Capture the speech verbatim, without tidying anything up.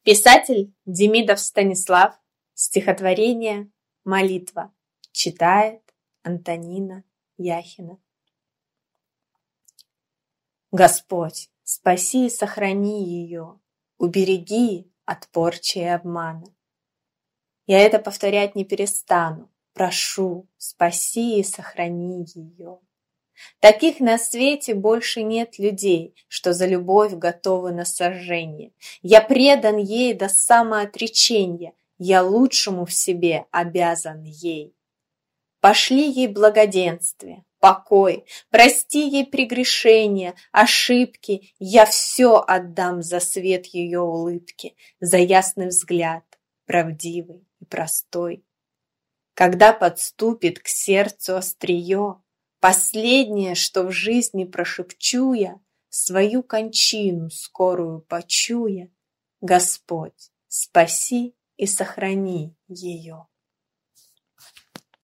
Писатель Демидов Станислав. Стихотворение «Молитва». Читает Антонина Яхина. Господь, спаси и сохрани ее, убереги от порчи и обмана. Я это повторять не перестану. Прошу, спаси и сохрани ее. Таких на свете больше нет людей, что за любовь готовы на сожжение. Я предан ей до самоотречения, я лучшему в себе обязан ей. Пошли ей благоденствие, покой, прости ей прегрешения, ошибки, я все отдам за свет ее улыбки, за ясный взгляд, правдивый и простой. Когда подступит к сердцу острие, последнее, что в жизни прошепчу я, свою кончину скорую почуя, Господь, спаси и сохрани ее.